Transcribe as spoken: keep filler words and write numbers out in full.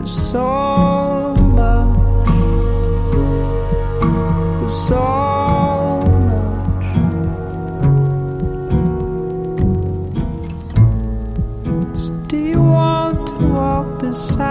There's so much, there's so much. So do you want to walk beside